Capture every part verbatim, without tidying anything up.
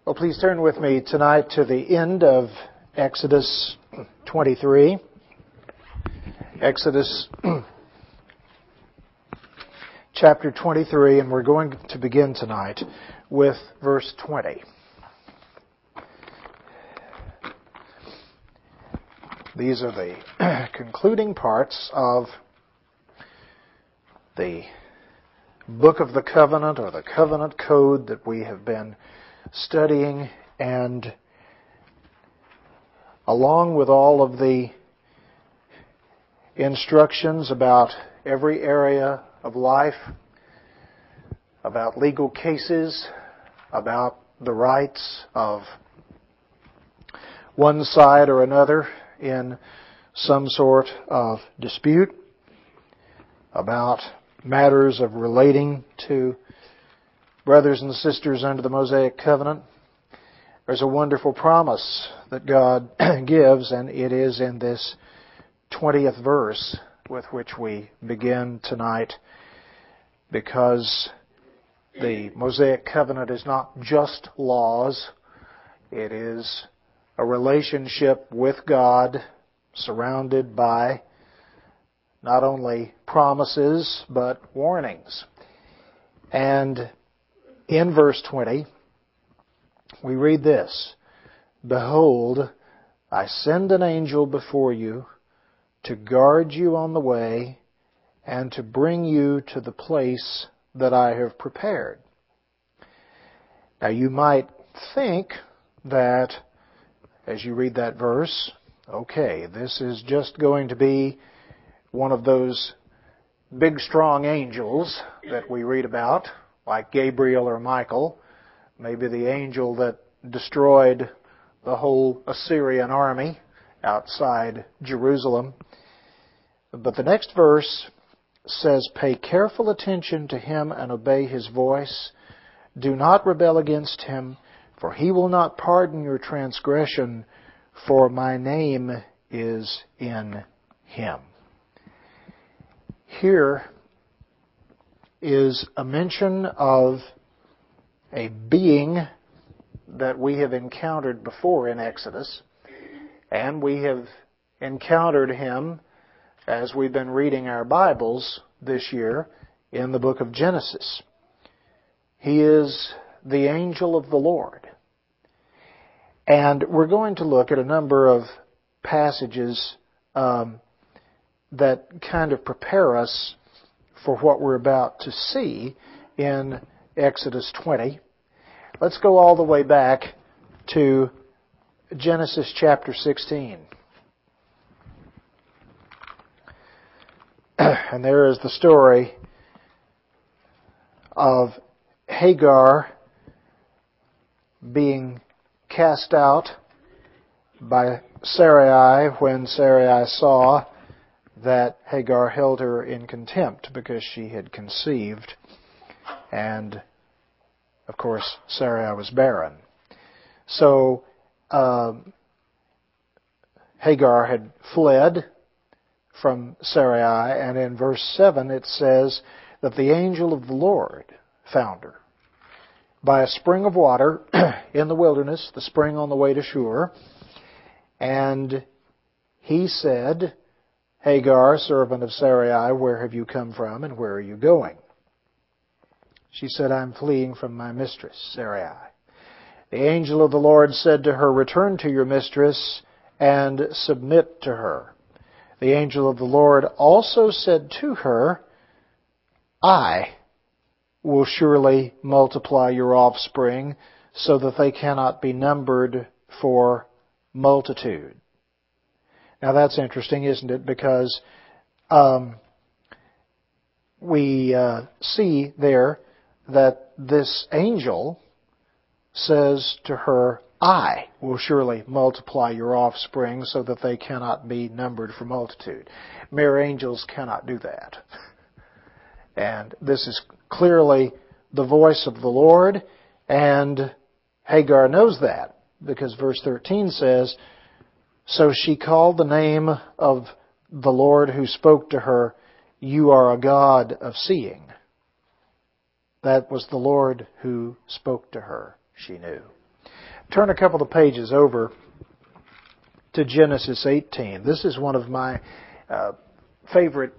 Well, please turn with me tonight to the end of Exodus twenty-three. Exodus chapter twenty-three, and we're going to begin tonight with verse twenty. These are the concluding parts of the Book of the Covenant, or the Covenant Code that we have been studying, and along with all of the instructions about every area of life, about legal cases, about the rights of one side or another in some sort of dispute, about matters of relating to brothers and sisters under the Mosaic Covenant. There's a wonderful promise that God gives, and it is in this twentieth verse with which we begin tonight, because the Mosaic Covenant is not just laws. It is a relationship with God surrounded by not only promises but warnings. And in verse twenty, we read this: "Behold, I send an angel before you to guard you on the way and to bring you to the place that I have prepared." Now you might think that, as you read that verse, okay, this is just going to be one of those big, strong angels that we read about, like Gabriel or Michael, maybe the angel that destroyed the whole Assyrian army outside Jerusalem. But the next verse says, "Pay careful attention to him and obey his voice. Do not rebel against him, for he will not pardon your transgression, for my name is in him." Here is a mention of a being that we have encountered before in Exodus, and we have encountered him as we've been reading our Bibles this year in the book of Genesis. He is the angel of the Lord. And we're going to look at a number of passages um, that kind of prepare us for what we're about to see in Exodus twenty. Let's go all the way back to Genesis chapter sixteen. And there is the story of Hagar being cast out by Sarai when Sarai saw that Hagar held her in contempt because she had conceived. And, of course, Sarai was barren. So, uh, Hagar had fled from Sarai, and in verse seven it says that the angel of the Lord found her by a spring of water in the wilderness, the spring on the way to Shur. And he said, "Hagar, servant of Sarai, where have you come from and where are you going?" She said, "I'm fleeing from my mistress, Sarai." The angel of the Lord said to her, "Return to your mistress and submit to her." The angel of the Lord also said to her, "I will surely multiply your offspring so that they cannot be numbered for multitude." Now that's interesting, isn't it? Because um, we uh, see there that this angel says to her, "I will surely multiply your offspring so that they cannot be numbered for multitude." Mere angels cannot do that. And this is clearly the voice of the Lord, and Hagar knows that, because verse thirteen says, "So she called the name of the Lord who spoke to her, 'You are a God of seeing.'" That was the Lord who spoke to her, she knew. Turn a couple of pages over to Genesis eighteen. This is one of my uh, favorite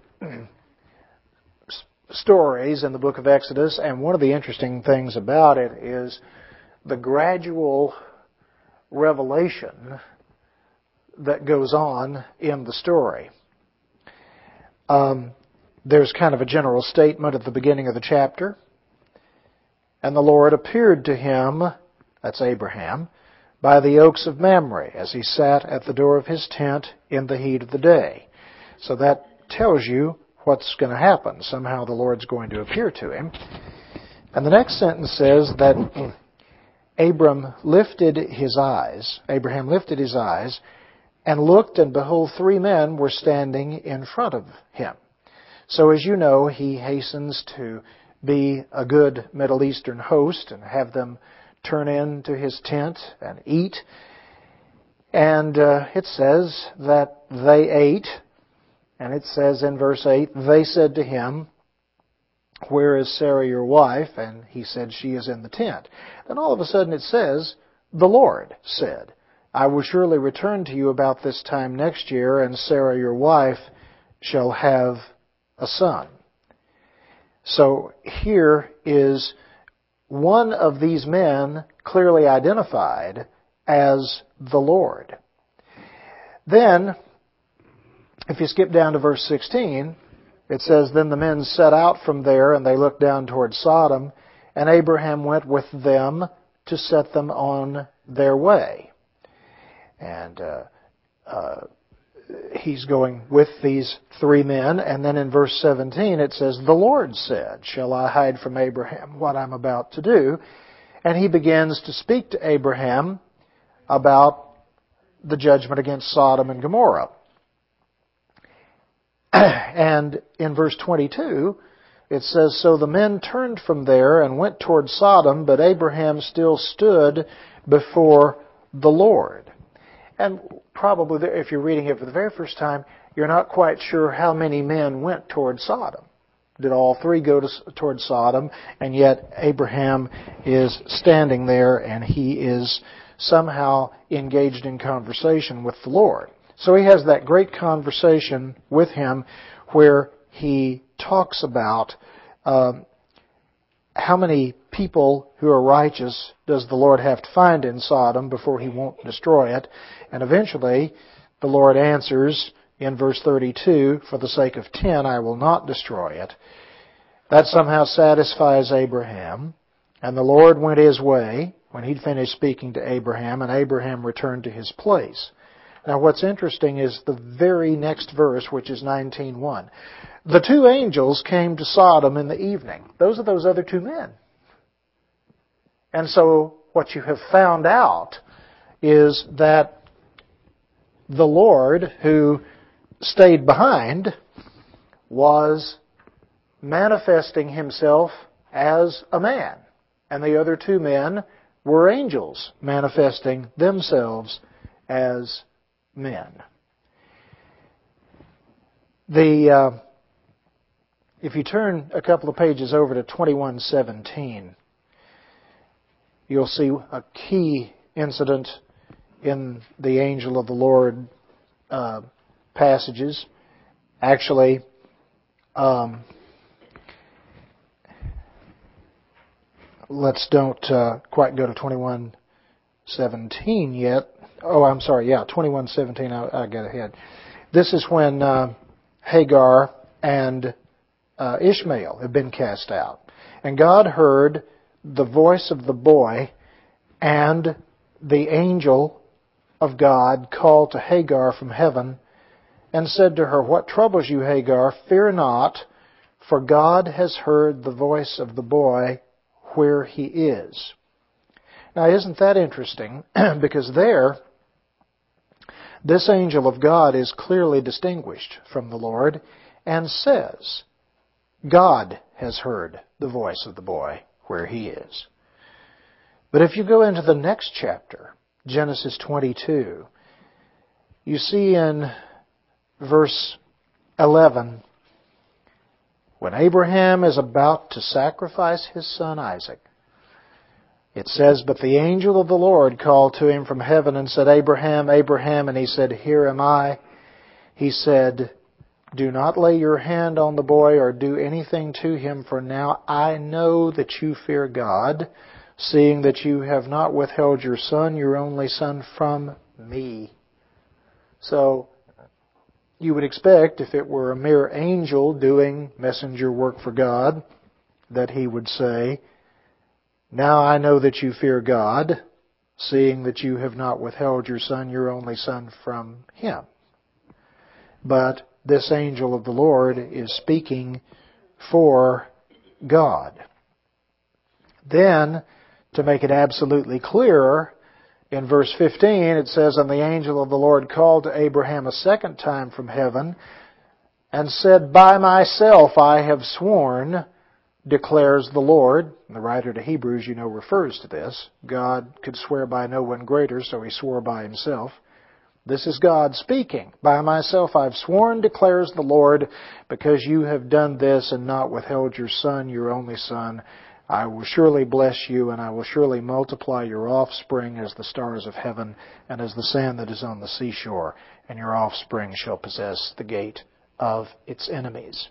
stories in the book of Exodus, and one of the interesting things about it is the gradual revelation that goes on in the story. Um, there's kind of a general statement at the beginning of the chapter. And the Lord appeared to him, that's Abraham, by the oaks of Mamre, as he sat at the door of his tent in the heat of the day. So that tells you what's going to happen. Somehow the Lord's going to appear to him. And the next sentence says that Abram lifted his eyes, Abraham lifted his eyes, and looked, and behold, three men were standing in front of him. So as you know, he hastens to be a good Middle Eastern host and have them turn into his tent and eat. And uh, it says that they ate, and it says in verse eight, they said to him, "Where is Sarah your wife?" And he said, "She is in the tent." Then all of a sudden it says, "The Lord said, I will surely return to you about this time next year, and Sarah your wife shall have a son." So here is one of these men clearly identified as the Lord. Then, if you skip down to verse sixteen, it says, "Then the men set out from there, and they looked down toward Sodom, and Abraham went with them to set them on their way." And uh, uh, he's going with these three men. And then in verse seventeen it says, "The Lord said, shall I hide from Abraham what I'm about to do?" And he begins to speak to Abraham about the judgment against Sodom and Gomorrah. And in verse twenty-two it says, "So the men turned from there and went toward Sodom, but Abraham still stood before the Lord." And probably, if you're reading it for the very first time, you're not quite sure how many men went toward Sodom. Did all three go to, toward Sodom? And yet Abraham is standing there, and he is somehow engaged in conversation with the Lord. So he has that great conversation with him where he talks about um, how many people who are righteous does the Lord have to find in Sodom before he won't destroy it. And eventually the Lord answers in verse thirty-two, "For the sake of ten I will not destroy it." That somehow satisfies Abraham. And the Lord went his way when he'd finished speaking to Abraham, and Abraham returned to his place. Now what's interesting is the very next verse, which is nineteen one. "The two angels came to Sodom in the evening." Those are those other two men. And so what you have found out is that the Lord who stayed behind was manifesting himself as a man. And the other two men were angels manifesting themselves as men. The uh, if you turn a couple of pages over to twenty-one seventeen, you'll see a key incident in the angel of the Lord uh, passages. Actually, um, let's don't uh, quite go to twenty-one seventeen yet. Oh, I'm sorry. Yeah, twenty-one seventeen. I, I got ahead. This is when uh, Hagar and uh, Ishmael have been cast out, and God heard the voice of the boy, and the angel of God called to Hagar from heaven and said to her, "What troubles you, Hagar? Fear not, for God has heard the voice of the boy where he is." Now, isn't that interesting? Because there, this angel of God is clearly distinguished from the Lord and says, God has heard the voice of the boy where he is. But if you go into the next chapter, Genesis twenty-two, you see in verse eleven, when Abraham is about to sacrifice his son Isaac, It says, "But the angel of the Lord called to him from heaven and said, Abraham, Abraham. And he said, Here am I. He said, Do not lay your hand on the boy or do anything to him, for now I know that you fear God, seeing that you have not withheld your son, your only son, from me." So, you would expect, if it were a mere angel doing messenger work for God, that he would say, "Now I know that you fear God, seeing that you have not withheld your son, your only son, from him." But this angel of the Lord is speaking for God. Then, to make it absolutely clearer, in verse fifteen it says, "And the angel of the Lord called to Abraham a second time from heaven, and said, By myself I have sworn, declares the Lord." And the writer to Hebrews, you know, refers to this. God could swear by no one greater, so he swore by himself. This is God speaking. "By myself I've sworn, declares the Lord, because you have done this and not withheld your son, your only son. I will surely bless you, and I will surely multiply your offspring as the stars of heaven and as the sand that is on the seashore, and your offspring shall possess the gate of its enemies."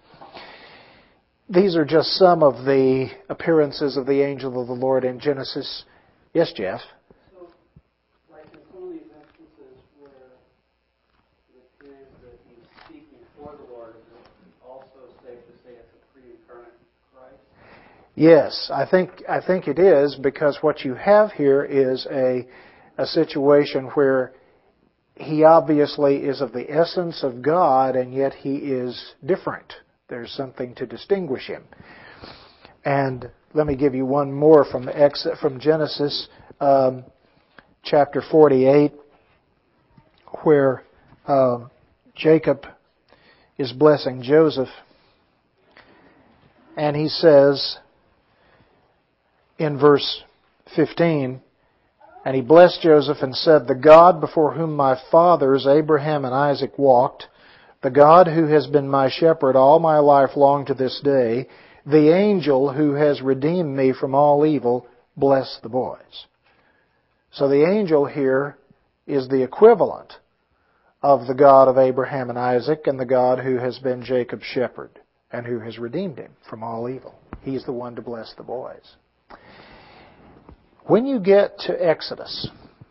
These are just some of the appearances of the angel of the Lord in Genesis. Yes, Jeff? So, like in some of these instances where it appears that he's speaking for the Lord, is it also safe to say it's a pre-incarnate Christ? Yes, I think I think it is, because what you have here is a a situation where he obviously is of the essence of God, and yet he is different. There's something to distinguish him. And let me give you one more from Ex- from Genesis um, chapter forty-eight, where um, Jacob is blessing Joseph, and he says in verse fifteen, "And he blessed Joseph and said, The God before whom my fathers Abraham and Isaac walked, the God who has been my shepherd all my life long to this day, the angel who has redeemed me from all evil, bless the boys." So the angel here is the equivalent of the God of Abraham and Isaac and the God who has been Jacob's shepherd and who has redeemed him from all evil. He's the one to bless the boys. When you get to Exodus,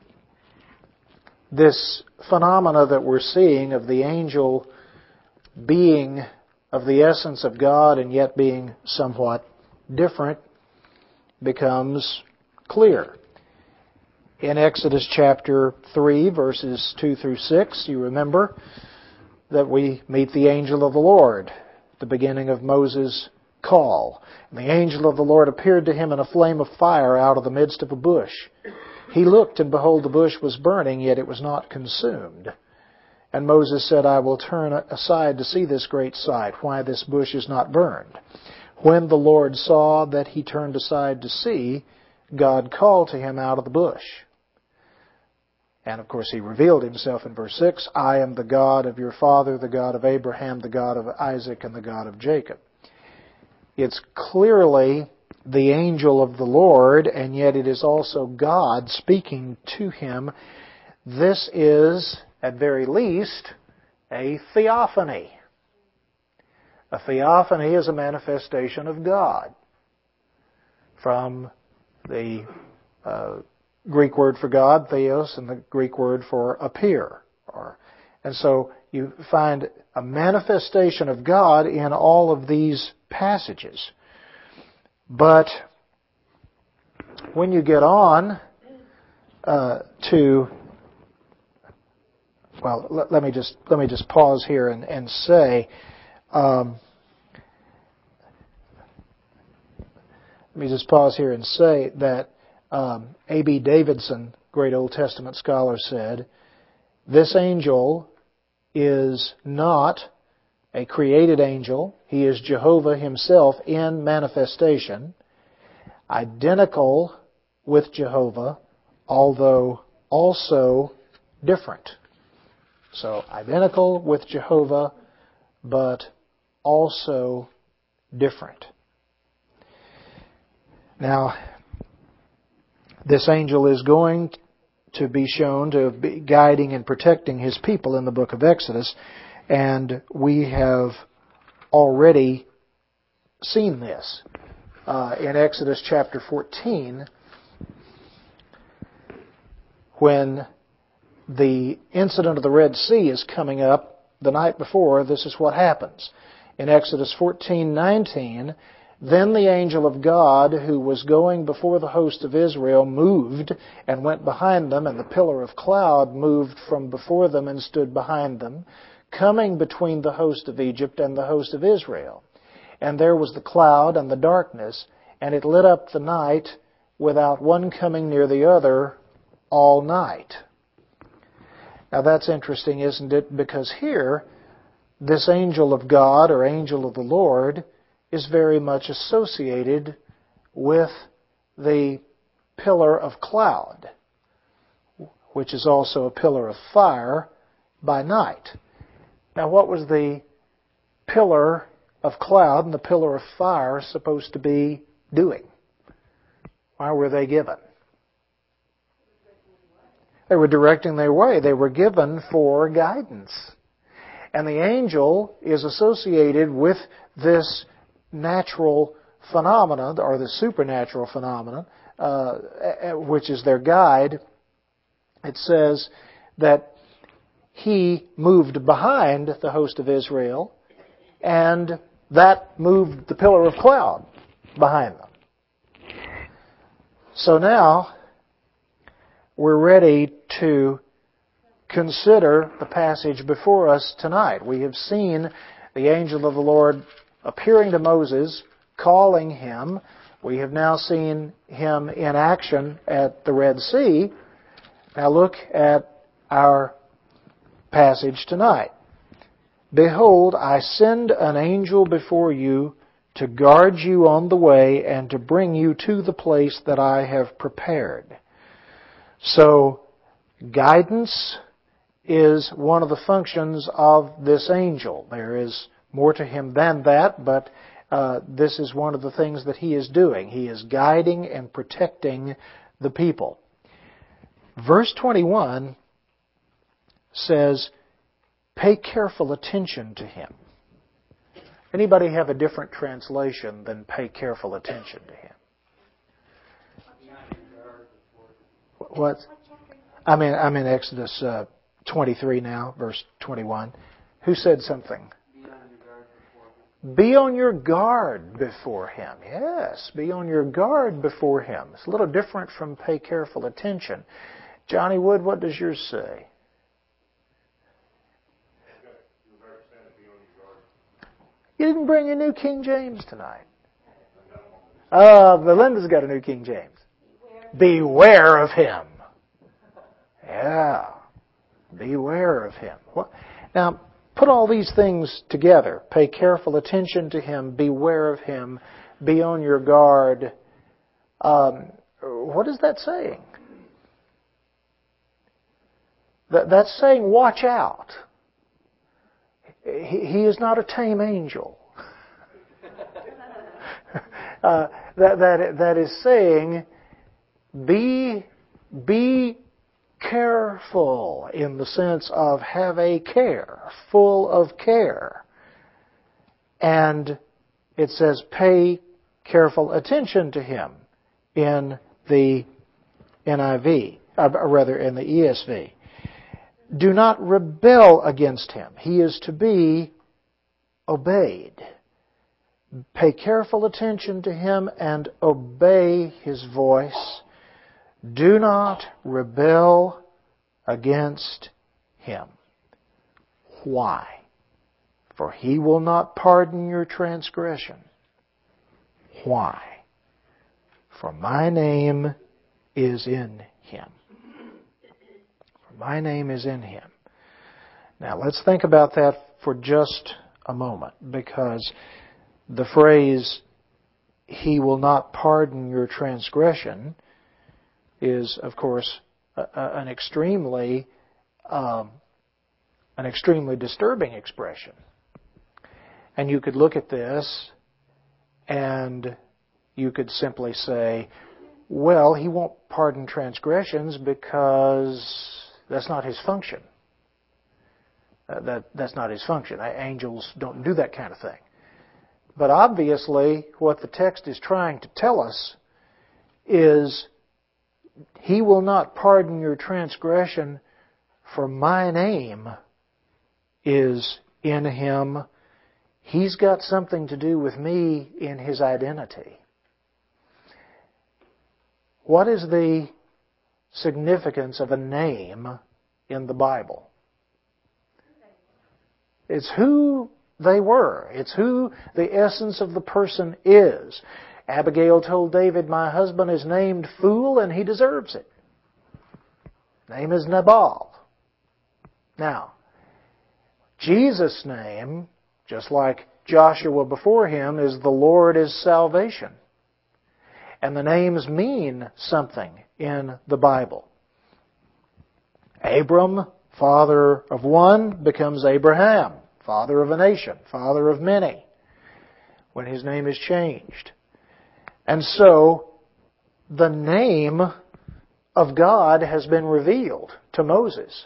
this phenomena that we're seeing of the angel being of the essence of God and yet being somewhat different becomes clear. In Exodus chapter three, verses two through six, you remember that we meet the angel of the Lord at the beginning of Moses' call. "And the angel of the Lord appeared to him in a flame of fire out of the midst of a bush. He looked, and behold, the bush was burning, yet it was not consumed. And Moses said, I will turn aside to see this great sight, why this bush is not burned. When the Lord saw that he turned aside to see, God called to him out of the bush." And of course he revealed himself in verse six, "I am the God of your father, the God of Abraham, the God of Isaac, and the God of Jacob." It's clearly the angel of the Lord, and yet it is also God speaking to him. This is, at very least, a theophany. A theophany is a manifestation of God. From the uh, Greek word for God, theos, and the Greek word for appear. Or, and so you find a manifestation of God in all of these passages. But when you get on uh, to, well, let, let me just let me just pause here and, and say, um, let me just pause here and say that um, A B Davidson, great Old Testament scholar, said, "This angel is not a created angel. He is Jehovah himself in manifestation, identical with Jehovah, although also different." So, identical with Jehovah, but also different. Now, this angel is going to be shown to be guiding and protecting His people in the book of Exodus. And we have already seen this. Uh, in Exodus chapter fourteen, when the incident of the Red Sea is coming up the night before, this is what happens. In Exodus fourteen nineteen, then the angel of God who was going before the host of Israel moved and went behind them, and the pillar of cloud moved from before them and stood behind them, coming between the host of Egypt and the host of Israel. And there was the cloud and the darkness, and it lit up the night without one coming near the other all night. Now that's interesting, isn't it? Because here, this angel of God, or angel of the Lord, is very much associated with the pillar of cloud, which is also a pillar of fire by night. Now, what was the pillar of cloud and the pillar of fire supposed to be doing? Why were they given? They were directing their way. They were given for guidance. And the angel is associated with this natural phenomena, or the supernatural phenomena, uh, which is their guide. It says that he moved behind the host of Israel, and that moved the pillar of cloud behind them. So now we're ready to consider the passage before us tonight. We have seen the angel of the Lord appearing to Moses, calling him. We have now seen him in action at the Red Sea. Now look at our passage tonight. Behold, I send an angel before you to guard you on the way and to bring you to the place that I have prepared. So, guidance is one of the functions of this angel. There is more to him than that, but uh, this is one of the things that he is doing. He is guiding and protecting the people. Verse twenty-one says, pay careful attention to him. Anybody have a different translation than pay careful attention to him? What? I'm in, I'm in Exodus uh, twenty-three now, verse twenty-one. Who said something? Be on your guard before him. Yes, be on your guard before him. It's a little different from pay careful attention. Johnny Wood, what does yours say? You didn't bring a New King James tonight. Uh, Belinda's got a New King James. Beware of him. Yeah. Beware of him. Now, put all these things together. Pay careful attention to him. Beware of him. Be on your guard. Um, what is that saying? That, that's saying watch out. He, he is not a tame angel. uh, that, that, that is saying be, be careful in the sense of have a care, full of care. And it says pay careful attention to him in the N I V, or rather in the E S V. Do not rebel against him. He is to be obeyed. Pay careful attention to him and obey his voice. Do not rebel against him. Why? For he will not pardon your transgression. Why? For my name is in him. For my name is in him. Now let's think about that for just a moment, because the phrase, he will not pardon your transgression, is, of course, a, a, an extremely, um, an extremely disturbing expression. And you could look at this and you could simply say, Well, He won't pardon transgressions because that's not His function. Uh, that That's not His function. Angels don't do that kind of thing. But obviously, what the text is trying to tell us is He will not pardon your transgression, for my name is in Him. He's got something to do with me in His identity. What is the significance of a name in the Bible? It's who they were. It's who the essence of the person is. Abigail told David, "My husband is named fool and he deserves it." Name is Nabal. Now, Jesus' name, just like Joshua before him, is the Lord is salvation. And the names mean something in the Bible. Abram, father of one, becomes Abraham, father of a nation, father of many, when his name is changed. And so, the name of God has been revealed to Moses.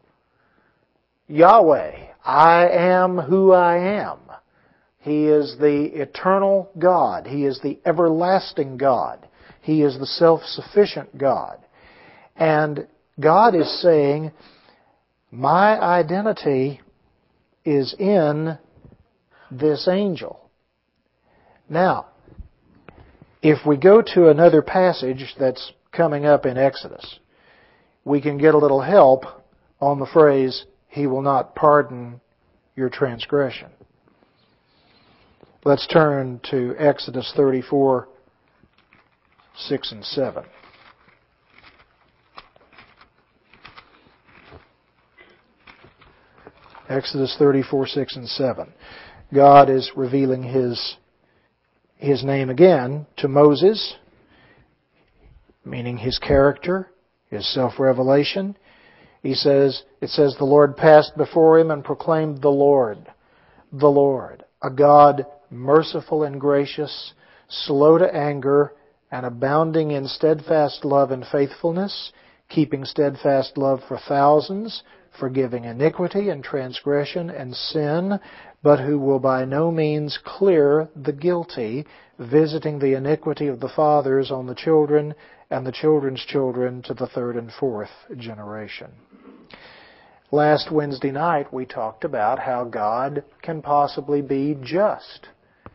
Yahweh, I am who I am. He is the eternal God. He is the everlasting God. He is the self-sufficient God. And God is saying, my identity is in this angel. Now, if we go to another passage that's coming up in Exodus, we can get a little help on the phrase, He will not pardon your transgression. Let's turn to Exodus thirty-four, six and seven. Exodus thirty-four, six and seven. God is revealing His, His name again to Moses, meaning His character, His self-revelation. He says, it says, the Lord passed before him and proclaimed the Lord, the Lord, a God merciful and gracious, slow to anger, and abounding in steadfast love and faithfulness, keeping steadfast love for thousands, forgiving iniquity and transgression and sin, but who will by no means clear the guilty, visiting the iniquity of the fathers on the children and the children's children to the third and fourth generation. Last Wednesday night we talked about how God can possibly be just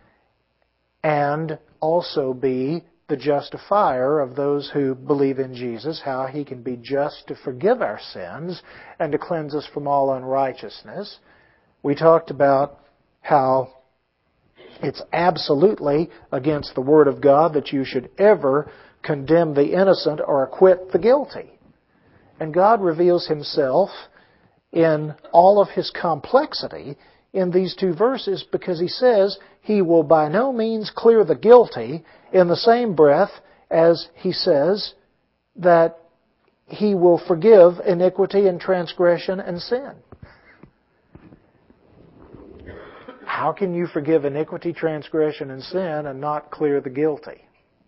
and also be the justifier of those who believe in Jesus, how He can be just to forgive our sins and to cleanse us from all unrighteousness. We talked about how it's absolutely against the Word of God that you should ever condemn the innocent or acquit the guilty. And God reveals Himself in all of His complexity in these two verses because He says He will by no means clear the guilty in the same breath as He says that He will forgive iniquity and transgression and sin. How can you forgive iniquity, transgression, and sin and not clear the guilty?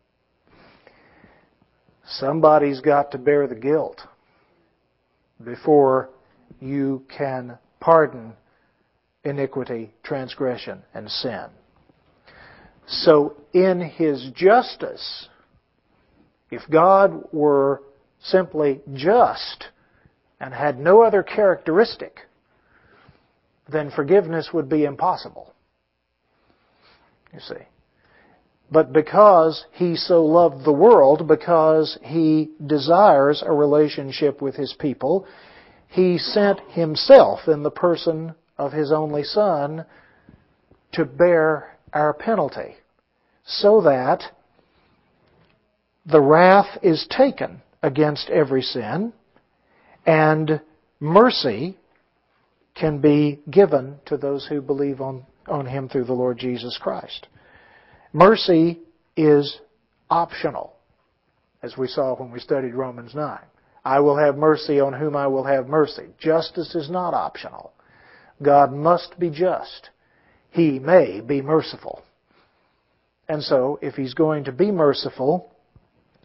Somebody's got to bear the guilt before you can pardon iniquity, transgression, and sin. So in His justice, if God were simply just and had no other characteristic, then forgiveness would be impossible. You see. But because He so loved the world, because He desires a relationship with His people, He sent Himself in the person of His only Son to bear our penalty, so that the wrath is taken against every sin, and mercy can be given to those who believe on, on Him through the Lord Jesus Christ. Mercy is optional, as we saw when we studied Romans nine. I will have mercy on whom I will have mercy. Justice is not optional. God must be just. He may be merciful. And so, if He's going to be merciful,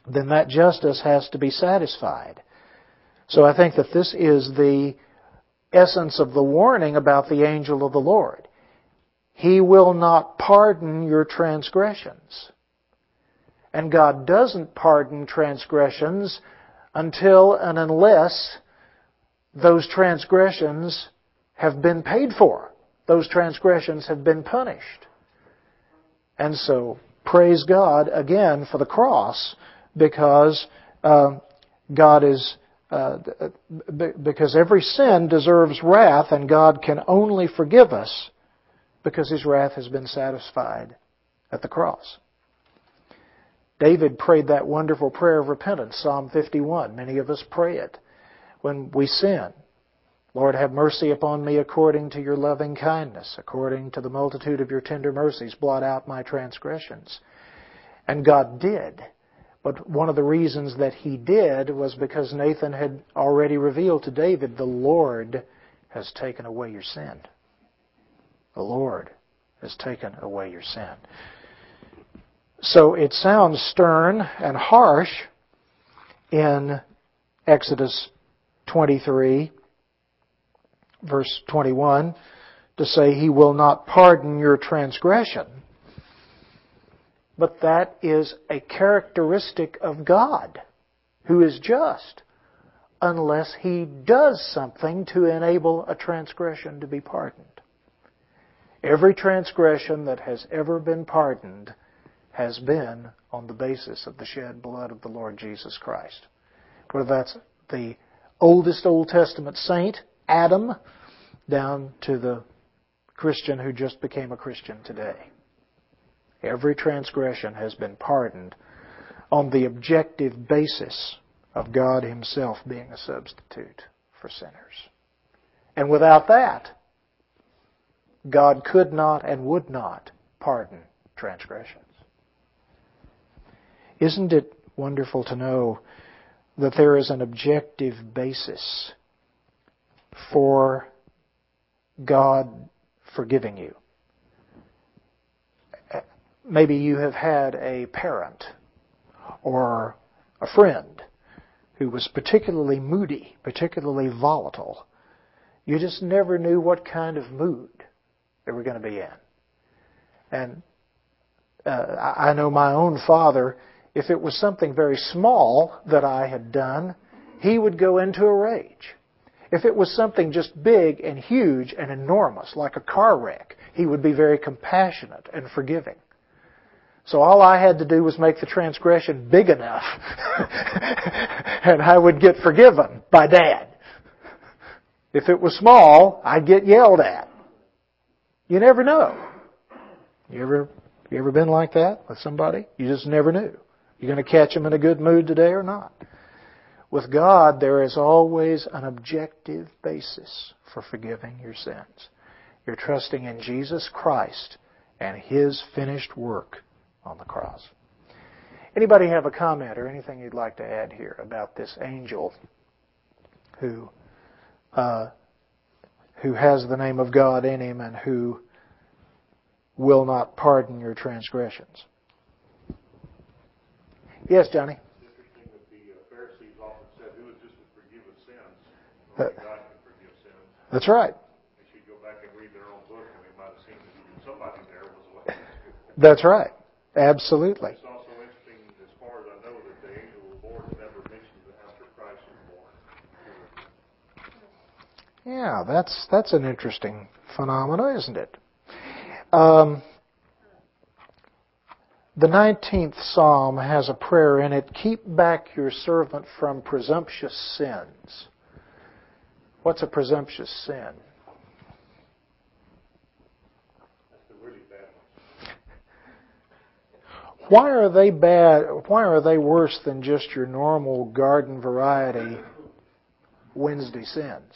then that justice has to be satisfied. So I think that this is the essence of the warning about the angel of the Lord. He will not pardon your transgressions. And God doesn't pardon transgressions until and unless those transgressions have been paid for. Those transgressions have been punished. And so, praise God again for the cross, because uh, God is uh, because every sin deserves wrath, and God can only forgive us because His wrath has been satisfied at the cross. David prayed that wonderful prayer of repentance, Psalm fifty-one. Many of us pray it when we sin. Lord, have mercy upon me according to your loving kindness. According to the multitude of your tender mercies, blot out my transgressions. And God did. But one of the reasons that He did was because Nathan had already revealed to David, the Lord has taken away your sin. The Lord has taken away your sin. So it sounds stern and harsh in Exodus twenty-three, verse twenty-one, to say He will not pardon your transgression. But that is a characteristic of God, who is just, unless He does something to enable a transgression to be pardoned. Every transgression that has ever been pardoned has been on the basis of the shed blood of the Lord Jesus Christ. Whether that's the oldest Old Testament saint, Adam, down to the Christian who just became a Christian today. Every transgression has been pardoned on the objective basis of God Himself being a substitute for sinners. And without that, God could not and would not pardon transgressions. Isn't it wonderful to know that there is an objective basis for God forgiving you? Maybe you have had a parent or a friend who was particularly moody, particularly volatile. You just never knew what kind of mood they were going to be in. And uh, I know my own father, if it was something very small that I had done, he would go into a rage. If it was something just big and huge and enormous, like a car wreck, he would be very compassionate and forgiving. So all I had to do was make the transgression big enough and I would get forgiven by Dad. If it was small, I'd get yelled at. You never know. You ever, you ever been like that with somebody? You just never knew. You're going to catch them in a good mood today or not. With God, there is always an objective basis for forgiving your sins. You're trusting in Jesus Christ and His finished work on the cross. Anybody have a comment or anything you'd like to add here about this angel who uh, who has the name of God in him and who will not pardon your transgressions? Yes, Johnny? It's interesting that the uh, Pharisees often said, who is this to forgive us sins? Uh, Only God can forgive sins. That's right. They should go back and read their own book, and they might have seen that somebody there was like That's right. Absolutely. It's also interesting, as far as I know, that the angel of the Lord never mentioned that after Christ was born. Yeah, that's that's an interesting phenomena, isn't it? Um, the nineteenth Psalm has a prayer in it, keep back your servant from presumptuous sins. What's a presumptuous sin? That's the really bad one. Why are they bad? Why are they worse than just your normal garden variety Wednesday sins?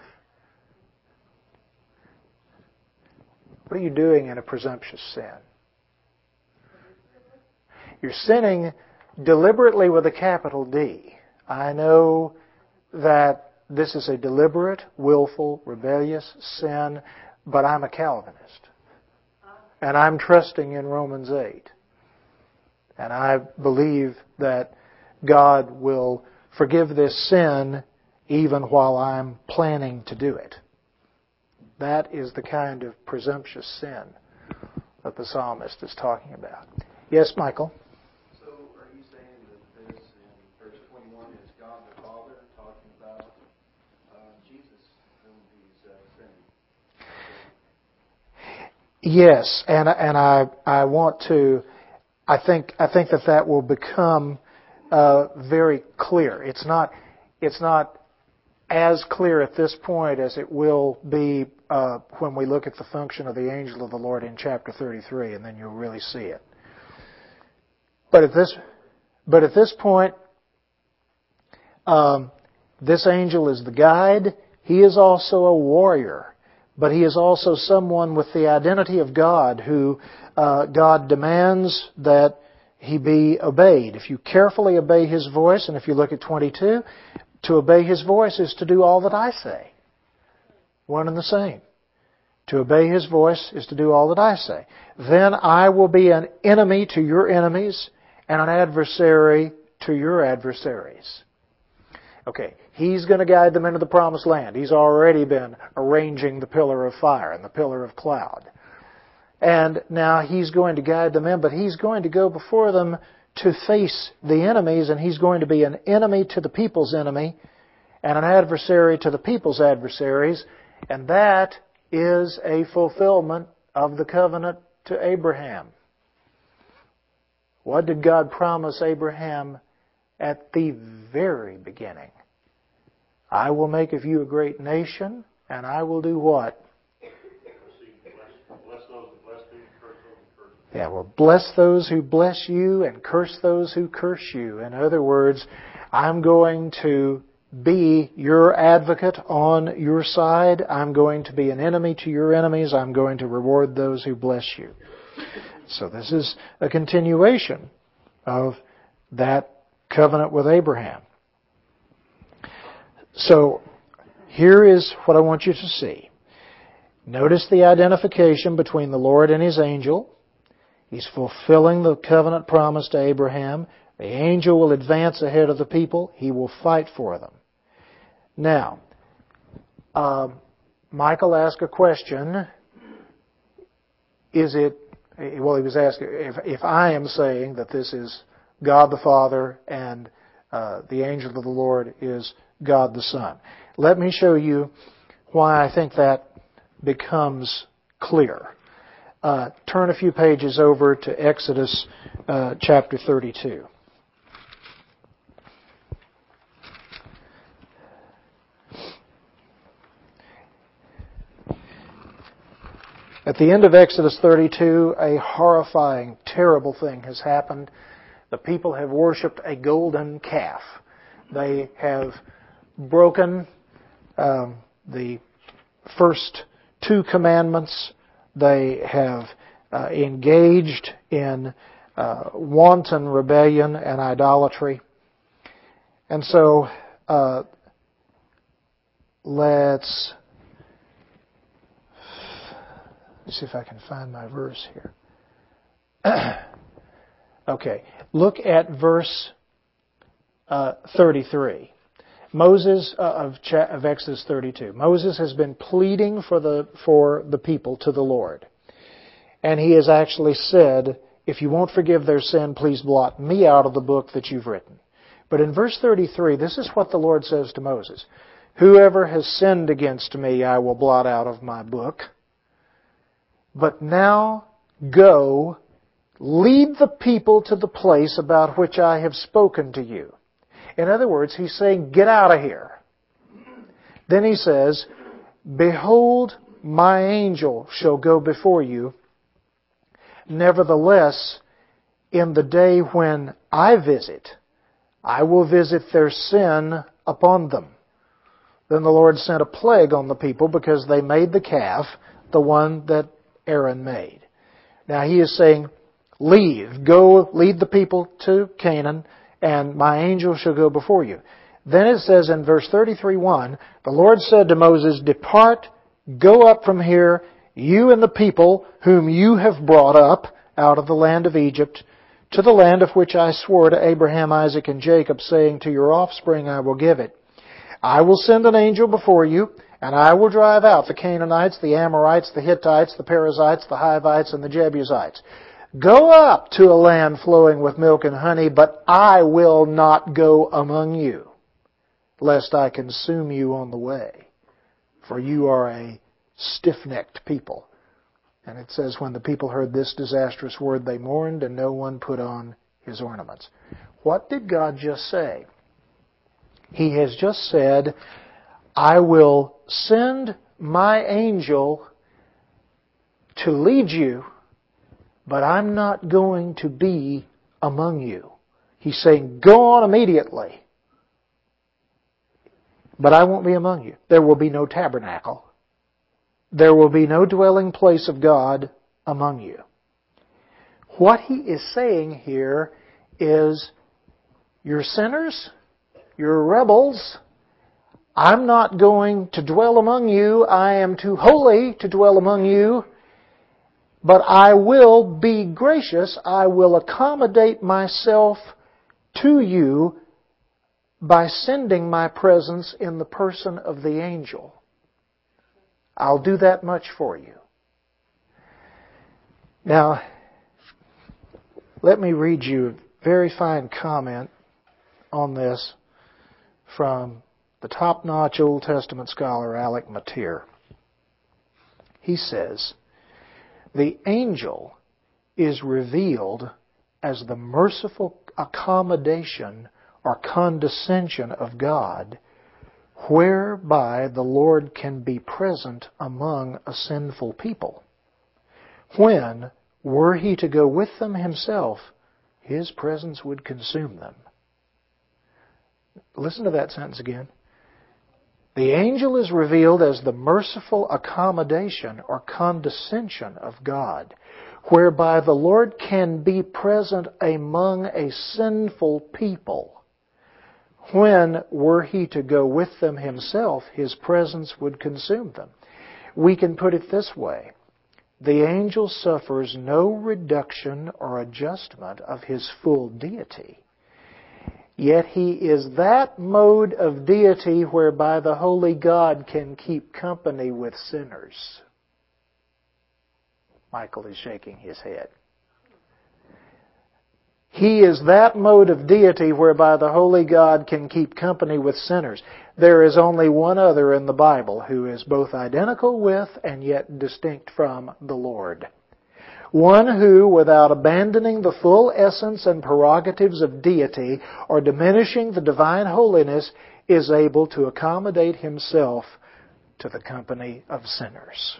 What are you doing in a presumptuous sin? You're sinning deliberately with a capital D. I know that this is a deliberate, willful, rebellious sin, but I'm a Calvinist. And I'm trusting in Romans eight. And I believe that God will forgive this sin even while I'm planning to do it. That is the kind of presumptuous sin that the psalmist is talking about. Yes, Michael? So are you saying that this in verse twenty-one is God the Father talking about uh, Jesus whom he's uh, sending? Yes, and and I I want to I think I think that that will become uh, very clear. It's not it's not as clear at this point as it will be uh, when we look at the function of the angel of the Lord in chapter thirty-three, and then you'll really see it. But at this but at this point, um, this angel is the guide. He is also a warrior, but he is also someone with the identity of God who uh, God demands that he be obeyed. If you carefully obey his voice, and if you look at twenty-two, to obey his voice is to do all that I say. One and the same. To obey his voice is to do all that I say. Then I will be an enemy to your enemies and an adversary to your adversaries. Okay, he's going to guide them into the promised land. He's already been arranging the pillar of fire and the pillar of cloud. And now he's going to guide them in, but he's going to go before them to face the enemies, and he's going to be an enemy to the people's enemy and an adversary to the people's adversaries, and that is a fulfillment of the covenant to Abraham. What did God promise Abraham at the very beginning? I will make of you a great nation, and I will do what? Yeah, well, bless those who bless you and curse those who curse you. In other words, I'm going to be your advocate on your side. I'm going to be an enemy to your enemies. I'm going to reward those who bless you. So this is a continuation of that covenant with Abraham. So here is what I want you to see. Notice the identification between the Lord and His angel. He's fulfilling the covenant promise to Abraham. The angel will advance ahead of the people. He will fight for them. Now, um, Michael asked a question. Is it, well, he was asking, if, if I am saying that this is God the Father and uh, the angel of the Lord is God the Son. Let me show you why I think that becomes clear. Uh, turn a few pages over to Exodus uh, chapter thirty-two. At the end of Exodus thirty-two, a horrifying, terrible thing has happened. The people have worshipped a golden calf. They have broken um, the first two commandments. They have uh, engaged in uh, wanton rebellion and idolatry. And so, uh, let's, let's see if I can find my verse here. Okay, look at verse uh, thirty-three. Moses uh, of, of Exodus thirty-two. Moses has been pleading for the for the people to the Lord, and he has actually said, "If you won't forgive their sin, please blot me out of the book that you've written." But in verse thirty-three, this is what the Lord says to Moses: "Whoever has sinned against me, I will blot out of my book. But now go, lead the people to the place about which I have spoken to you." In other words, he's saying, get out of here. Then he says, "Behold, my angel shall go before you. Nevertheless, in the day when I visit, I will visit their sin upon them." Then the Lord sent a plague on the people because they made the calf, the one that Aaron made. Now he is saying, leave, go lead the people to Canaan, and my angel shall go before you. Then it says in verse thirty-three one, the Lord said to Moses, "Depart, go up from here, you and the people whom you have brought up out of the land of Egypt, to the land of which I swore to Abraham, Isaac, and Jacob, saying, to your offspring I will give it. I will send an angel before you, and I will drive out the Canaanites, the Amorites, the Hittites, the Perizzites, the Hivites, and the Jebusites. Go up to a land flowing with milk and honey, but I will not go among you, lest I consume you on the way. For you are a stiff-necked people. And it says, when the people heard this disastrous word, they mourned, and no one put on his ornaments. What did God just say? He has just said, I will send my angel to lead you, but I'm not going to be among you. He's saying, go on immediately, but I won't be among you. There will be no tabernacle. There will be no dwelling place of God among you. What he is saying here is, you're sinners, you're rebels, I'm not going to dwell among you, I am too holy to dwell among you, but I will be gracious, I will accommodate myself to you by sending my presence in the person of the angel. I'll do that much for you. Now, let me read you a very fine comment on this from the top-notch Old Testament scholar Alec Motyer. He says, the angel is revealed as the merciful accommodation or condescension of God, whereby the Lord can be present among a sinful people. When, were He to go with them Himself, His presence would consume them. Listen to that sentence again. The angel is revealed as the merciful accommodation or condescension of God, whereby the Lord can be present among a sinful people. When, were He to go with them Himself, His presence would consume them. We can put it this way. The angel suffers no reduction or adjustment of His full deity. Yet He is that mode of deity whereby the Holy God can keep company with sinners. Michael is shaking his head. He is that mode of deity whereby the Holy God can keep company with sinners. There is only one other in the Bible who is both identical with and yet distinct from the Lord. One who, without abandoning the full essence and prerogatives of deity or diminishing the divine holiness, is able to accommodate Himself to the company of sinners.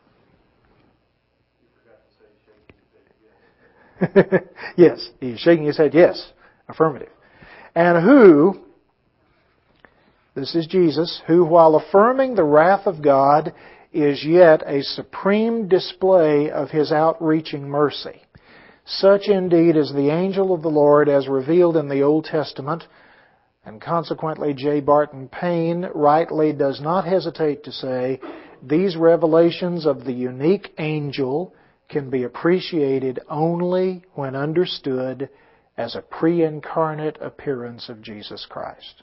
Yes, he's shaking his head, yes, affirmative. And who, this is Jesus, who while affirming the wrath of God is yet a supreme display of His outreaching mercy. Such indeed is the angel of the Lord as revealed in the Old Testament, and consequently J. Barton Payne rightly does not hesitate to say, these revelations of the unique angel can be appreciated only when understood as a pre-incarnate appearance of Jesus Christ.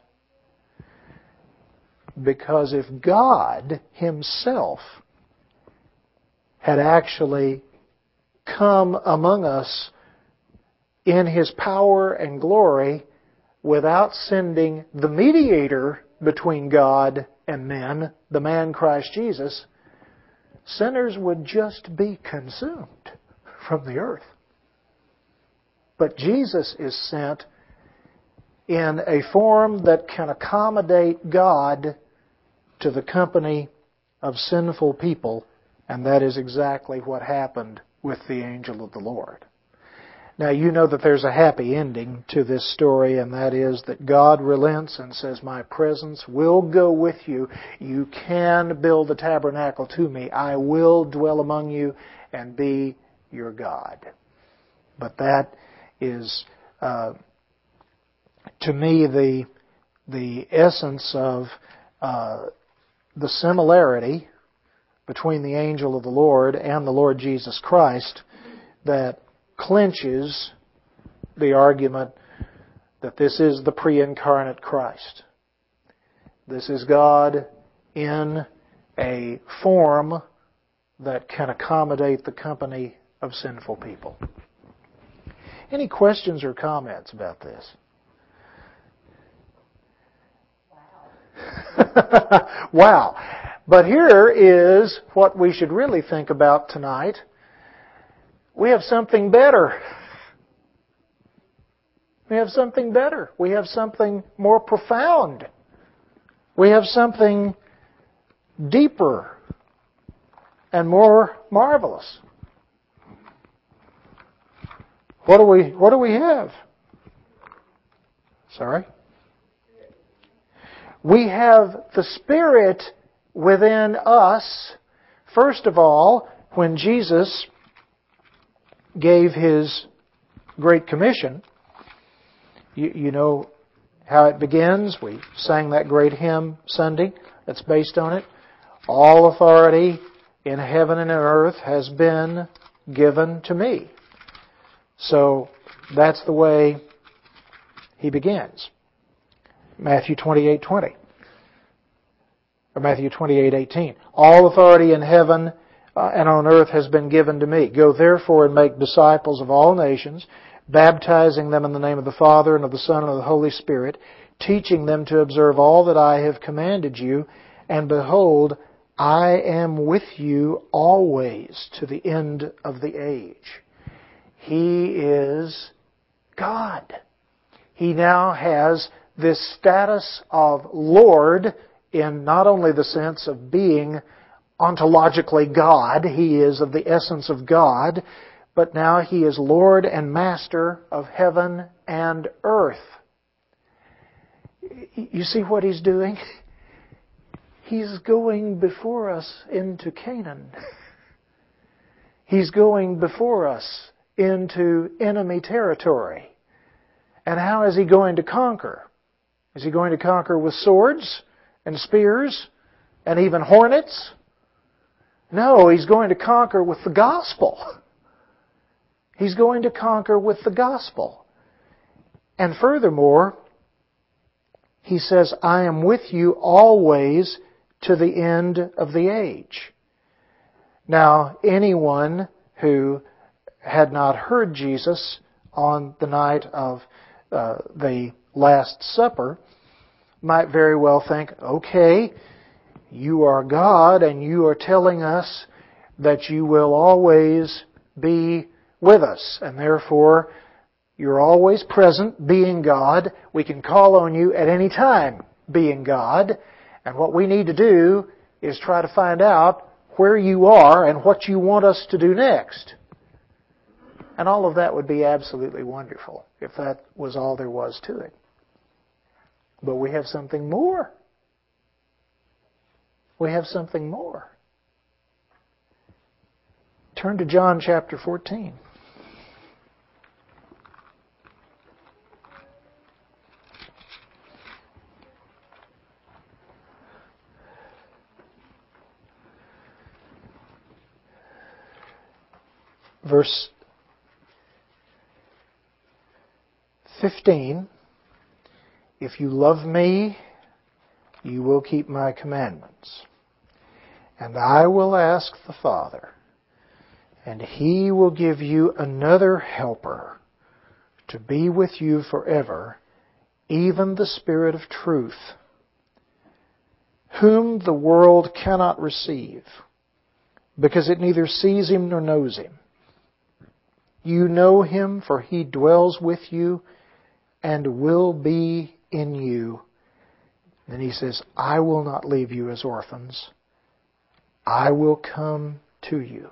Because if God Himself had actually come among us in His power and glory without sending the mediator between God and men, the man Christ Jesus, sinners would just be consumed from the earth. But Jesus is sent in a form that can accommodate God to the company of sinful people, and that is exactly what happened with the angel of the Lord. Now, you know that there's a happy ending to this story, and that is that God relents and says, my presence will go with you. You can build the tabernacle to me. I will dwell among you and be your God. But that is, uh, to me, the, the essence of uh, the similarity between the angel of the Lord and the Lord Jesus Christ that clinches the argument that this is the pre-incarnate Christ. This is God in a form that can accommodate the company of sinful people. Any questions or comments about this? Wow. Wow. But here is what we should really think about tonight. We have something better. We have something better. We have something more profound. We have something deeper and more marvelous. What do we what do we have? Sorry? We have the Spirit within us. First of all, when Jesus gave His Great Commission, you, you know how it begins. We sang that great hymn Sunday that's based on it. All authority in heaven and on earth has been given to me. So that's the way He begins. Matthew twenty-eight twenty. Or Matthew twenty-eight eighteen. All authority in heaven uh, and on earth has been given to me. Go therefore and make disciples of all nations, baptizing them in the name of the Father and of the Son and of the Holy Spirit, teaching them to observe all that I have commanded you. And behold, I am with you always to the end of the age. He is God. He now has this status of Lord in not only the sense of being ontologically God, He is of the essence of God, but now He is Lord and Master of heaven and earth. You see what He's doing? He's going before us into Canaan. He's going before us into enemy territory. And how is He going to conquer? Is He going to conquer with swords and spears and even hornets? No, He's going to conquer with the gospel. He's going to conquer with the gospel. And furthermore, He says, I am with you always to the end of the age. Now, anyone who had not heard Jesus on the night of uh, the Last Supper might very well think, okay, you are God and you are telling us that you will always be with us, and therefore you're always present, being God. We can call on you at any time, being God. And what we need to do is try to find out where you are and what you want us to do next. And all of that would be absolutely wonderful if that was all there was to it. But we have something more. We have something more. Turn to John chapter fourteen. Verse fifteen, if you love me, you will keep my commandments. And I will ask the Father, and He will give you another helper to be with you forever, even the Spirit of truth, whom the world cannot receive, because it neither sees Him nor knows Him. You know Him, for He dwells with you and will be in you. Then He says, I will not leave you as orphans. I will come to you.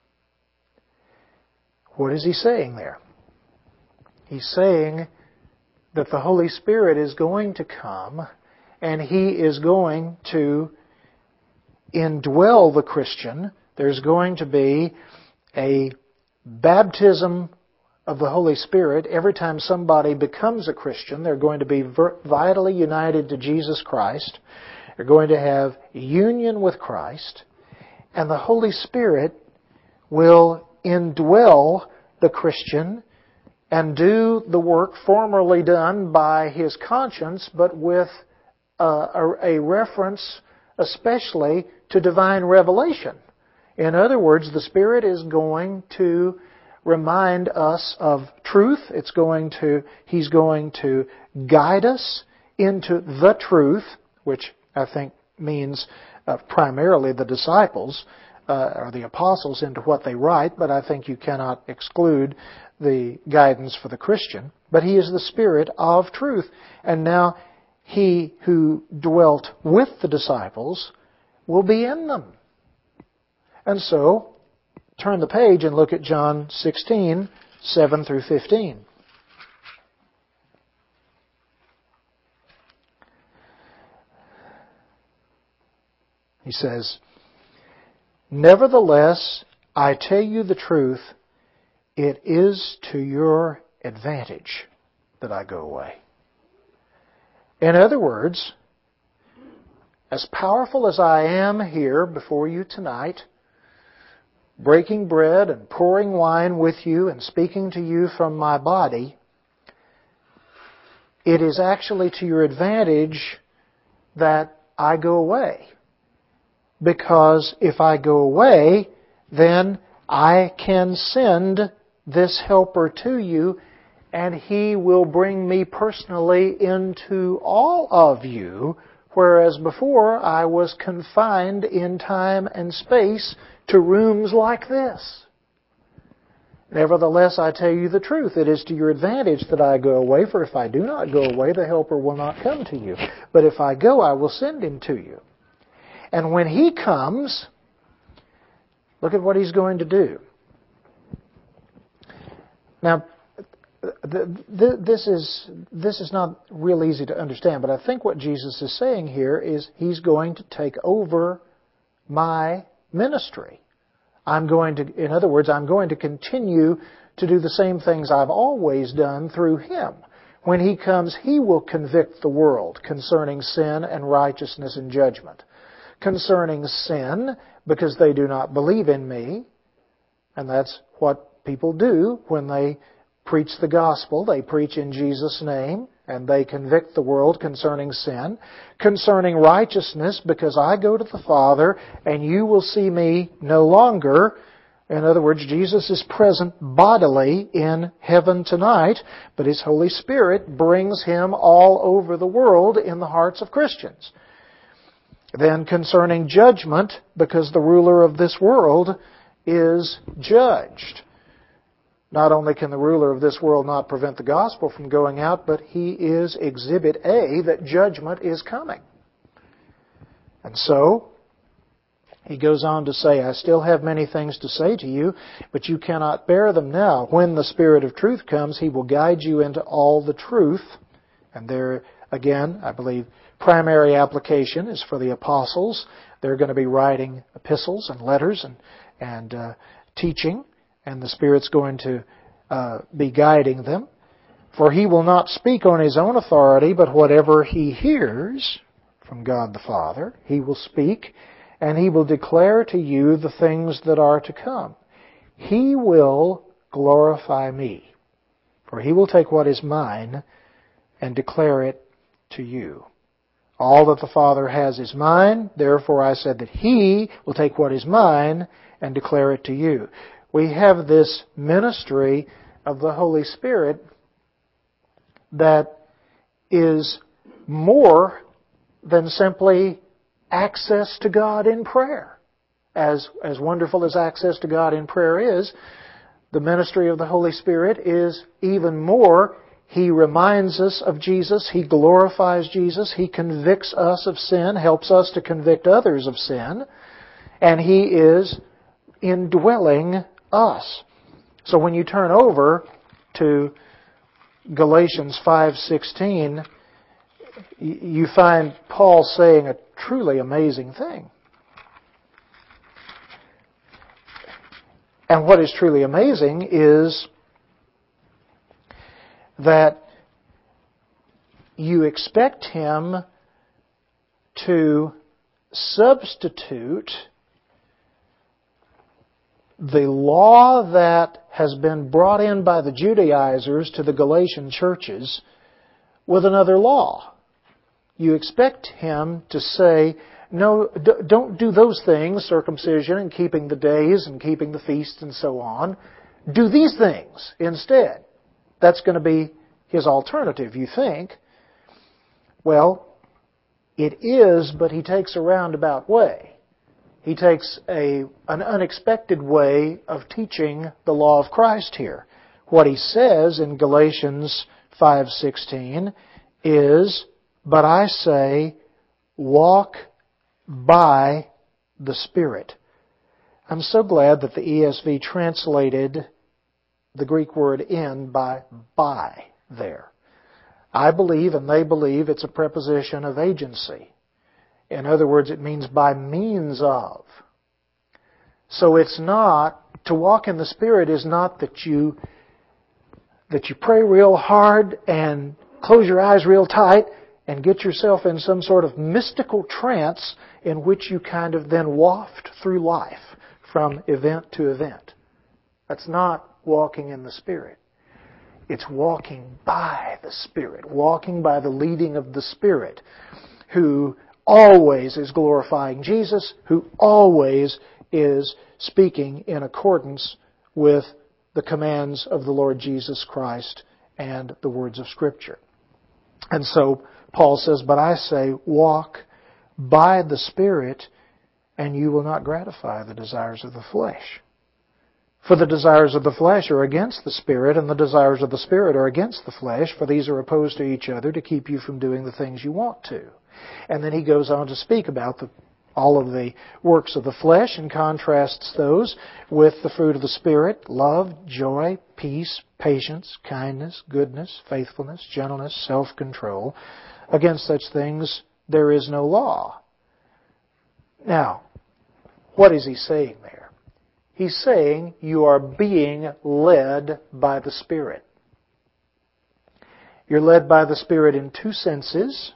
What is He saying there? He's saying that the Holy Spirit is going to come and He is going to indwell the Christian. There's going to be a baptism of the Holy Spirit. Every time somebody becomes a Christian, they're going to be vitally united to Jesus Christ. They're going to have union with Christ. And the Holy Spirit will indwell the Christian and do the work formerly done by his conscience, but with a, a, a reference especially to divine revelation. In other words, the Spirit is going to remind us of truth. It's going to, He's going to guide us into the truth, which I think means uh, primarily the disciples uh, or the apostles into what they write, but I think you cannot exclude the guidance for the Christian. But He is the Spirit of truth. And now He who dwelt with the disciples will be in them. And so, turn the page and look at John sixteen, seven through fifteen. He says, "Nevertheless, I tell you the truth, it is to your advantage that I go away." In other words, as powerful as I am here before you tonight, breaking bread and pouring wine with you and speaking to you from my body, it is actually to your advantage that I go away. Because if I go away, then I can send this helper to you, and he will bring me personally into all of you, whereas before I was confined in time and space to rooms like this. Nevertheless, I tell you the truth. It is to your advantage that I go away, for if I do not go away, the helper will not come to you. But if I go, I will send him to you. And when He comes, look at what He's going to do. Now, th- th- this is this is not real easy to understand, but I think what Jesus is saying here is He's going to take over my ministry. I'm going to, in other words, I'm going to continue to do the same things I've always done through Him. When He comes, He will convict the world concerning sin and righteousness and judgment. Concerning sin, because they do not believe in me, and that's what people do when they preach the gospel. They preach in Jesus' name, and they convict the world concerning sin. Concerning righteousness, because I go to the Father, and you will see me no longer. In other words, Jesus is present bodily in heaven tonight, but His Holy Spirit brings Him all over the world in the hearts of Christians. Then concerning judgment, because the ruler of this world is judged. Not only can the ruler of this world not prevent the gospel from going out, but he is exhibit A that judgment is coming. And so, He goes on to say, I still have many things to say to you, but you cannot bear them now. When the Spirit of truth comes, He will guide you into all the truth. And there, again, I believe, primary application is for the apostles. They're going to be writing epistles and letters and, and uh, teaching, and the Spirit's going to uh, be guiding them. For He will not speak on His own authority, but whatever He hears from God the Father, He will speak, and He will declare to you the things that are to come. He will glorify me, for He will take what is mine and declare it to you. All that the Father has is mine, therefore I said that He will take what is mine and declare it to you. We have this ministry of the Holy Spirit that is more than simply access to God in prayer. As, as wonderful as access to God in prayer is, the ministry of the Holy Spirit is even more. He reminds us of Jesus. He glorifies Jesus. He convicts us of sin, helps us to convict others of sin. And He is indwelling us. So when you turn over to Galatians five sixteen, you find Paul saying a truly amazing thing. And what is truly amazing is that you expect Him to substitute the law that has been brought in by the Judaizers to the Galatian churches with another law. You expect him to say, no, don't do those things, circumcision and keeping the days and keeping the feasts and so on. Do these things instead. That's going to be his alternative, you think. Well, it is, but he takes a roundabout way. He takes a, an unexpected way of teaching the law of Christ here. What he says in Galatians five sixteen is, but I say, walk by the Spirit. I'm so glad that the E S V translated the Greek word in by by there. I believe, and they believe, it's a preposition of agency. In other words, it means by means of. So it's not, to walk in the Spirit is not that you that you pray real hard and close your eyes real tight and get yourself in some sort of mystical trance in which you kind of then waft through life from event to event. That's not walking in the Spirit. It's walking by the Spirit, walking by the leading of the Spirit, who always is glorifying Jesus, who always is speaking in accordance with the commands of the Lord Jesus Christ and the words of Scripture. And so Paul says, but I say, walk by the Spirit, and you will not gratify the desires of the flesh. For the desires of the flesh are against the Spirit, and the desires of the Spirit are against the flesh, for these are opposed to each other to keep you from doing the things you want to. And then he goes on to speak about the, all of the works of the flesh and contrasts those with the fruit of the Spirit: love, joy, peace, patience, kindness, goodness, faithfulness, gentleness, self-control. Against such things there is no law. Now, what is he saying there? He's saying you are being led by the Spirit. You're led by the Spirit in two senses.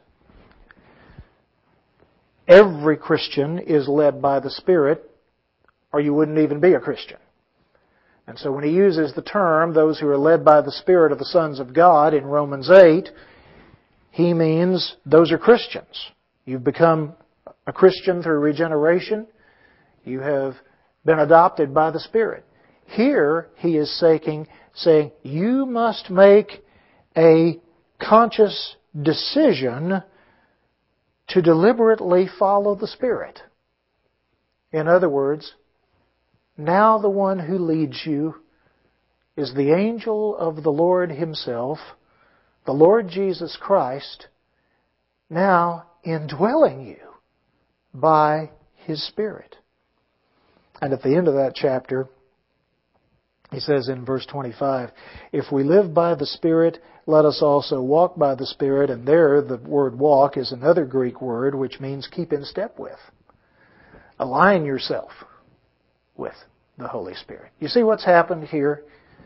Every Christian is led by the Spirit, or you wouldn't even be a Christian. And so when he uses the term, those who are led by the Spirit are the sons of God, in Romans eight, he means those are Christians. You've become a Christian through regeneration. You have been adopted by the Spirit. Here he is saying, saying you must make a conscious decision to deliberately follow the Spirit. In other words, now the one who leads you is the angel of the Lord Himself, the Lord Jesus Christ, now indwelling you by His Spirit. And at the end of that chapter, he says in verse twenty-five, if we live by the Spirit, let us also walk by the Spirit. And there, the word walk is another Greek word which means keep in step with. Align yourself with the Holy Spirit. You see what's happened here?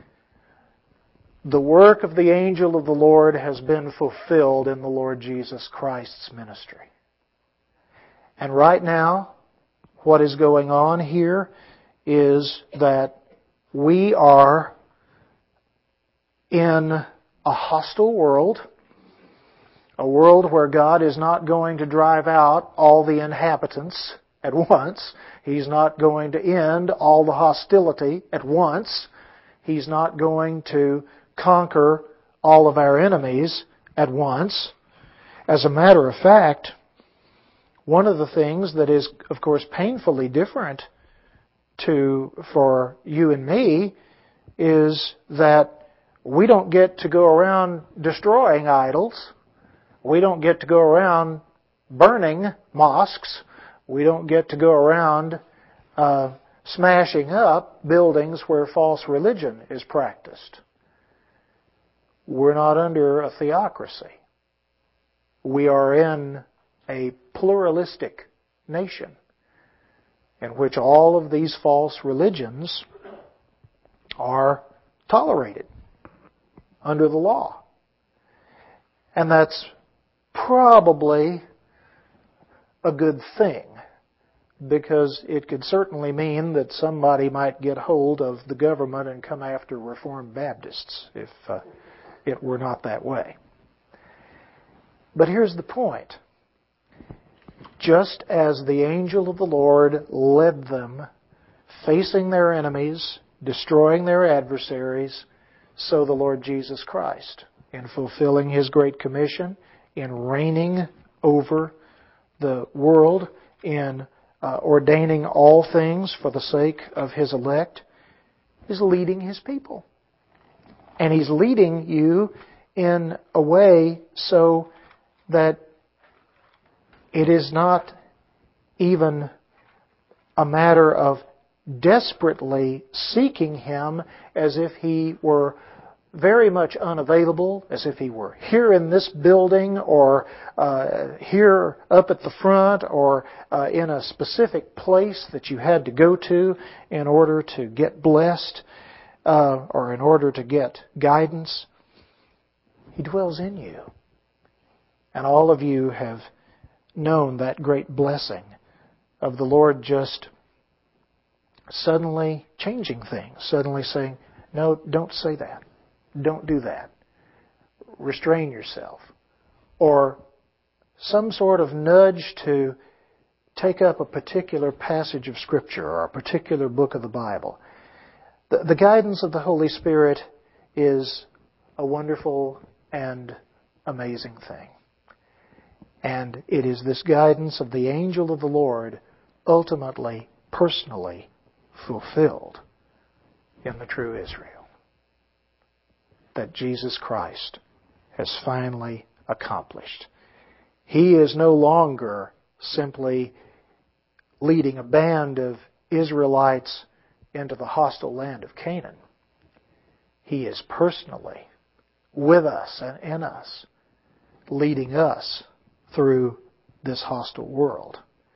The work of the angel of the Lord has been fulfilled in the Lord Jesus Christ's ministry. And right now, what is going on here is that we are in a hostile world, a world where God is not going to drive out all the inhabitants at once. He's not going to end all the hostility at once. He's not going to conquer all of our enemies at once. As a matter of fact, one of the things that is, of course, painfully different to for you and me is that we don't get to go around destroying idols. We don't get to go around burning mosques. We don't get to go around uh, smashing up buildings where false religion is practiced. We're not under a theocracy. We are in a pluralistic nation in which all of these false religions are tolerated under the law. And that's probably a good thing, because it could certainly mean that somebody might get hold of the government and come after Reformed Baptists if uh, it were not that way. But here's the point. Just as the angel of the Lord led them, facing their enemies, destroying their adversaries, so the Lord Jesus Christ, in fulfilling His Great Commission, in reigning over the world, in uh, ordaining all things for the sake of His elect, is leading His people. And He's leading you in a way so that it is not even a matter of desperately seeking Him as if He were very much unavailable, as if He were here in this building or uh, here up at the front or uh, in a specific place that you had to go to in order to get blessed uh, or in order to get guidance. He dwells in you. And all of you have known that great blessing of the Lord just suddenly changing things, suddenly saying, no, don't say that. Don't do that. Restrain yourself. Or some sort of nudge to take up a particular passage of Scripture or a particular book of the Bible. The, the guidance of the Holy Spirit is a wonderful and amazing thing. And it is this guidance of the angel of the Lord ultimately, personally fulfilled in the true Israel that Jesus Christ has finally accomplished. He is no longer simply leading a band of Israelites into the hostile land of Canaan. He is personally with us and in us, leading us through this hostile world.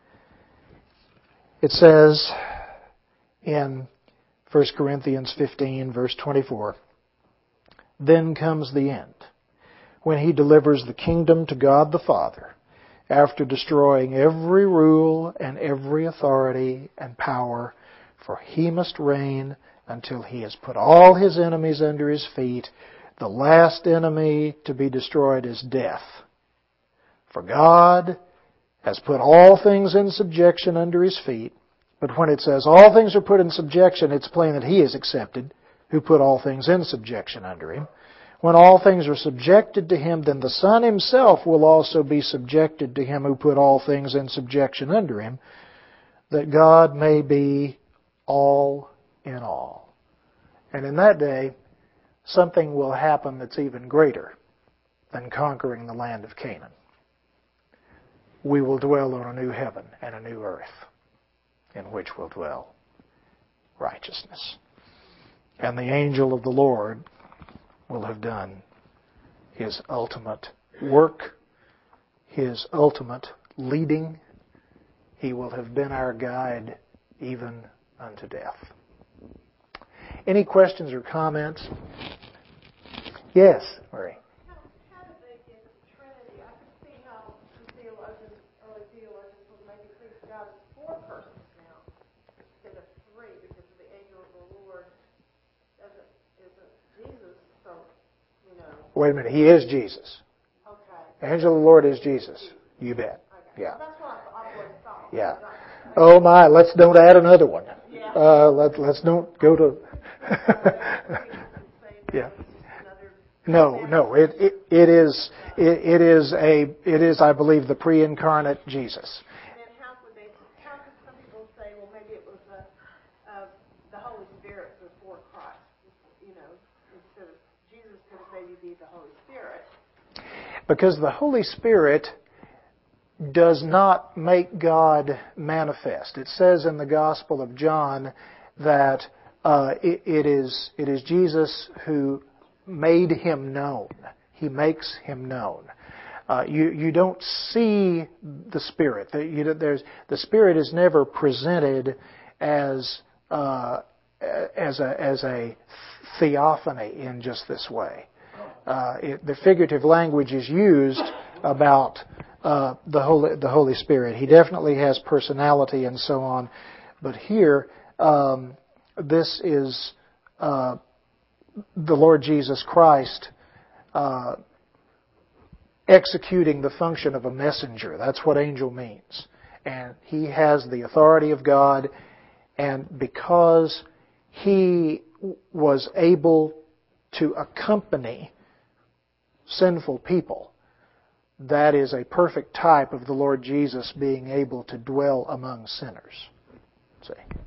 It says in First Corinthians fifteen, verse twenty-four, then comes the end, when He delivers the kingdom to God the Father, after destroying every rule and every authority and power, for He must reign until He has put all His enemies under His feet. The last enemy to be destroyed is death. For God has put all things in subjection under His feet. But when it says all things are put in subjection, it's plain that He is accepted, who put all things in subjection under Him. When all things are subjected to Him, then the Son Himself will also be subjected to Him who put all things in subjection under Him, that God may be all in all. And in that day, something will happen that's even greater than conquering the land of Canaan. We will dwell on a new heaven and a new earth, in which will dwell righteousness. And the angel of the Lord will have done His ultimate work, His ultimate leading. He will have been our guide even unto death. Any questions or comments? Yes, Marie. Wait a minute, He is Jesus. Okay. Angel of the Lord is Jesus. You bet. Okay. Yeah. That's what I always thought. Yeah. Oh my, let's don't add another one. Yeah. Uh, let, let's don't go to... yeah. No, no, it, it, it is, it, it is a, it is, I believe, the pre-incarnate Jesus. And how could they, how could some people say, well, maybe it was a, uh, the Holy Spirit before Christ, you know, instead of Jesus could maybe be the Holy Spirit. Because the Holy Spirit does not make God manifest. It says in the Gospel of John that uh, it, it is it is Jesus who made Him known. He makes Him known. Uh, you you don't see the Spirit. The, you, there's, the Spirit is never presented as uh, as a as a theophany in just this way. Uh, it, the figurative language is used about uh, the Holy the Holy Spirit. He definitely has personality and so on. But here, um, this is uh, the Lord Jesus Christ uh, executing the function of a messenger. That's what angel means. And He has the authority of God, and because He was able to accompany sinful people, that is a perfect type of the Lord Jesus being able to dwell among sinners. See?